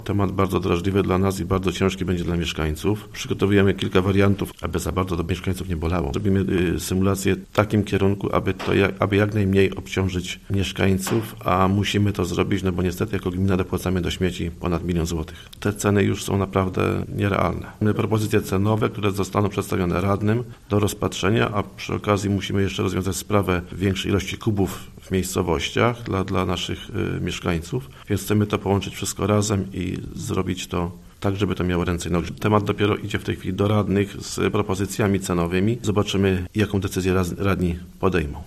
Temat bardzo drażliwy dla nas i bardzo ciężki będzie dla mieszkańców. Przygotowujemy kilka wariantów, aby za bardzo do mieszkańców nie bolało. Robimy symulację w takim kierunku, aby jak najmniej obciążyć mieszkańców, a musimy to zrobić, no bo niestety jako gmina dopłacamy do śmieci ponad 1 000 000 złotych. Te ceny już są naprawdę nierealne. Mamy propozycje cenowe, które zostaną przedstawione radnym do rozpatrzenia, a przy okazji musimy jeszcze rozwiązać sprawę większej ilości kubów w miejscowościach dla naszych mieszkańców, więc chcemy to połączyć wszystko razem i zrobić to tak, żeby to miało ręce i nogi. Temat dopiero idzie w tej chwili do radnych z propozycjami cenowymi. Zobaczymy, jaką decyzję radni podejmą.